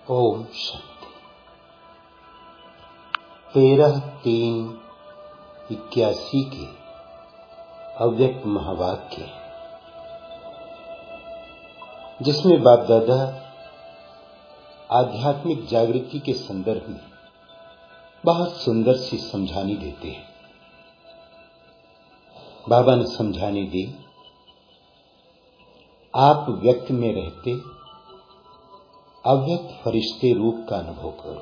ओम शांति। 13/3/81 के अव्यक्त महावाक्य, जिसमें बाप दादा आध्यात्मिक जागृति के संदर्भ में बहुत सुंदर सी समझानी देते हैं। बाबा ने समझाने दी, आप व्यक्त में रहते अव्यक्त फरिश्ते रूप का अनुभव करो।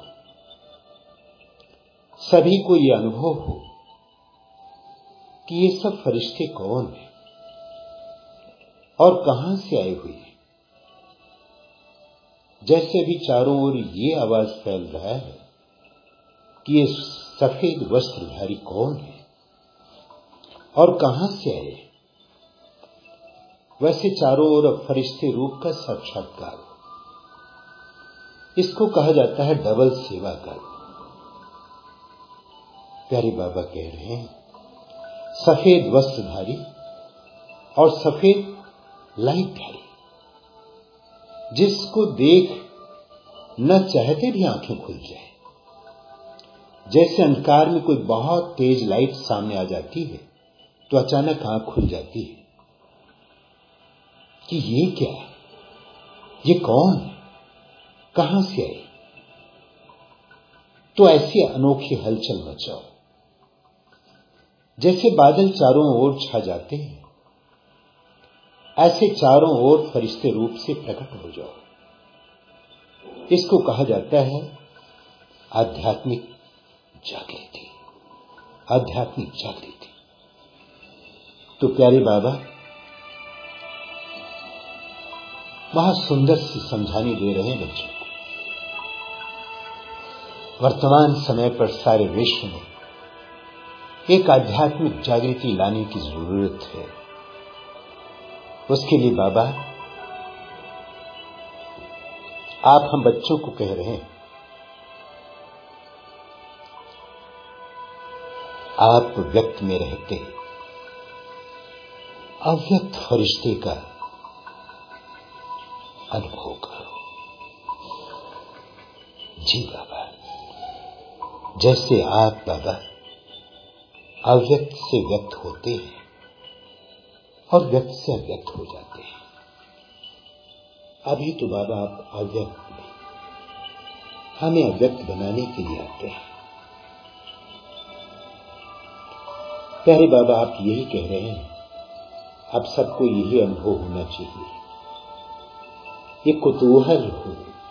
सभी को यह अनुभव हो कि ये सब फरिश्ते कौन हैं और कहां से आए हुए हैं। जैसे अभी चारों ओर ये आवाज फैल रहा है कि ये सफेद वस्त्रधारी कौन है और कहां से आए, वैसे चारों ओर फरिश्ते रूप का साक्षात्कार। इसको कहा जाता है डबल सेवा का। प्यारे बाबा कह रहे हैं, सफेद वस्त्रधारी और सफेद लाइटधारी, जिसको देख न चाहते भी आंखें खुल जाए। जैसे अंधकार में कोई बहुत तेज लाइट सामने आ जाती है तो अचानक आंख खुल जाती है कि ये क्या है, ये कौन है, कहां से आए। तो ऐसी अनोखी हलचल मचाओ। जैसे बादल चारों ओर छा जाते हैं, ऐसे चारों ओर फरिश्ते रूप से प्रकट हो जाओ। इसको कहा जाता है आध्यात्मिक जागृति। आध्यात्मिक जागृति। तो प्यारे बाबा बहुत सुंदर सी समझानी दे रहे हैं बच्चों को। वर्तमान समय पर सारे विश्व में एक आध्यात्मिक जागृति लाने की जरूरत है। उसके लिए बाबा आप हम बच्चों को कह रहे हैं, आप व्यक्त में रहते अव्यक्त फरिश्ते का अनुभव करो। जी बाबा, जैसे आप बाबा अव्यक्त से व्यक्त होते हैं और व्यक्त से अव्यक्त हो जाते हैं। अभी तो बाबा आप अव्यक्त में हमें अव्यक्त बनाने के लिए आते हैं। प्यारे बाबा आप यही कह रहे हैं, अब सबको यही अनुभव होना चाहिए। ये कुतूहल हो,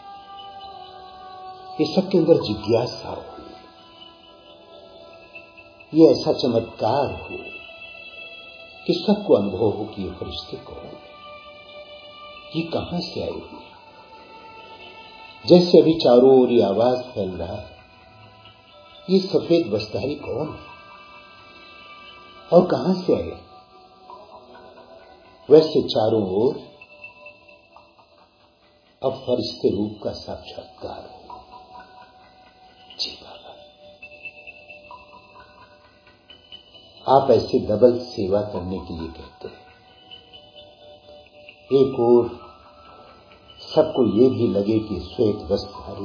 ये सबके अंदर जिज्ञासा हो, ये ऐसा चमत्कार हो कि सबको अनुभव हो कि ये फरिश्ते कौन है, ये कहां से आए हुए। जैसे अभी चारों ओर ये आवाज फैल रहा है, ये सफेद वस्त्रधारी कौन है और कहां से आए, वैसे चारों ओर अब फरिश्ते रूप का साक्षात्कार हो। जी बाबा, आप ऐसे डबल सेवा करने के लिए कहते हैं। एक और सबको ये भी लगे कि श्वेत वस्त्रधारी,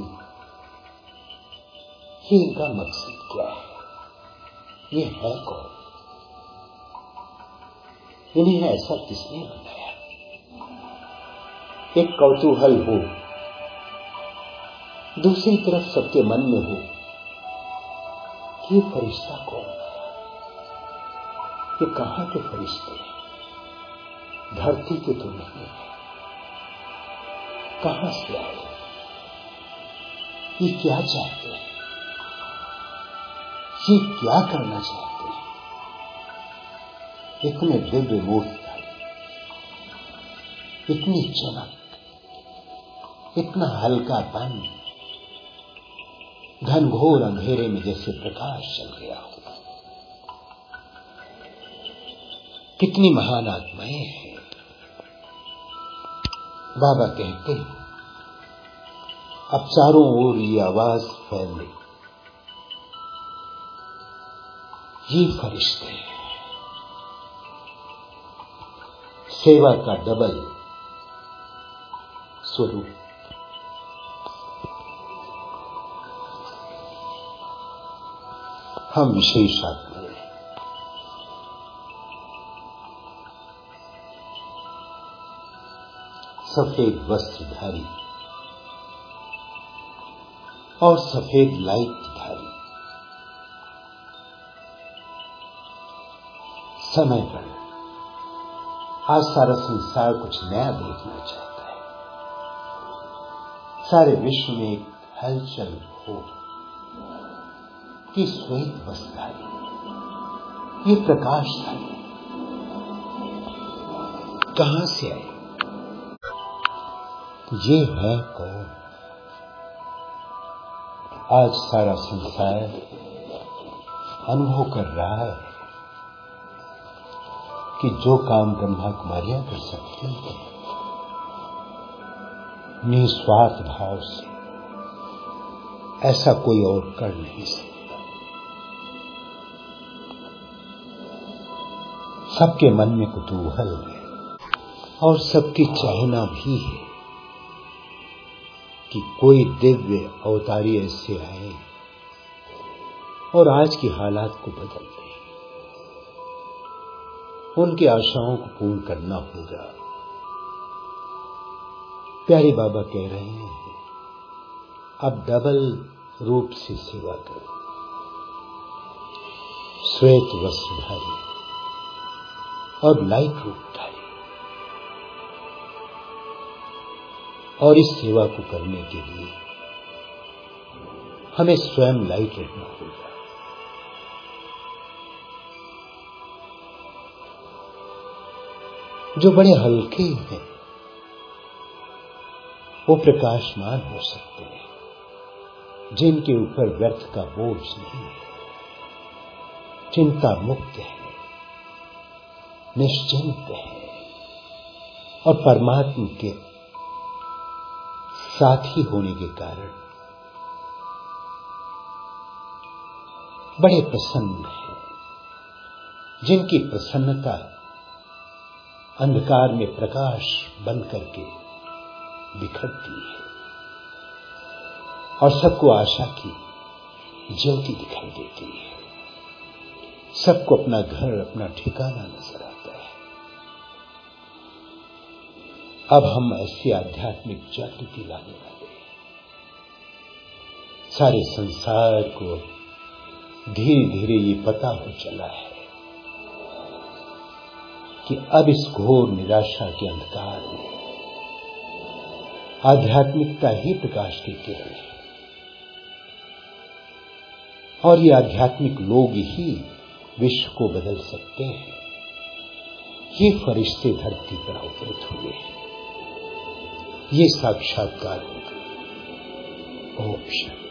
ये इनका मकसद क्या है, ये है कौन, इन्हें ऐसा किसने बनाया। एक कौतूहल हो, दूसरी तरफ सबके मन में हो कि ये फरिश्ता कौन है, ये कहां के फरिश्ते हैं, धरती के तो नहीं है, कहां से आए, ये क्या चाहते हैं, ये क्या करना चाहते हैं। इतने दिव्य मूर्तिधारी, इतनी चमक, इतना हल्कापन, घनघोर अंधेरे में जैसे प्रकाश चल गया हो। कितनी महान आत्माएं हैं। बाबा कहते हैं, अब चारों ओर ये आवाज फैले, ये फरिश्ते सेवा का डबल स्वरूप। हम विशेष आत्माएं सफेद वस्त्रधारी और सफेद लाइट धारी समय पर आज सारा संसार कुछ नया देखना चाहता है। सारे विश्व में एक हलचल हो कि श्वेत वस्त्रधारी, ये प्रकाशधारी कहां से आए? ये है कौन? आज सारा संसार अनुभव कर रहा है कि जो काम ब्रह्मा कुमारियां कर सकती हैं निस्वार्थ भाव से, ऐसा कोई और कर नहीं सकता। सबके मन में कुतूहल है और सबकी चाहना भी है कि कोई दिव्य अवतारी ऐसे आए और आज की हालात को बदल दे। उनकी आशाओं को पूर्ण करना होगा। प्यारे बाबा कह रहे हैं, अब डबल रूप से सेवा करो। श्वेत वस्त्रधारी और लाइट रूपधारी, और इस सेवा को करने के लिए हमें स्वयं लाइट रहना होगा। जो बड़े हल्के हैं वो प्रकाशमान हो सकते हैं, जिनके ऊपर व्यर्थ का बोझ नहीं है, चिंता मुक्त है, निश्चिंत है और परमात्मा के साथी होने के कारण बड़े प्रसन्न हैं, जिनकी प्रसन्नता अंधकार में प्रकाश बन करके बिखरती है और सबको आशा की ज्योति दिखाई देती है। सबको अपना घर, अपना ठिकाना नजर आता है। अब हम ऐसी आध्यात्मिक जागृति लाने वाले हैं। सारे संसार को धीरे धीरे ये पता हो चला है कि अब इस घोर निराशा के अंधकार में आध्यात्मिकता ही प्रकाश की किरण है और ये आध्यात्मिक लोग ही विश्व को बदल सकते हैं। ये फरिश्ते धरती पर अवतरित हुए हैं। ये साक्षात्कार होगा। ओम शांति।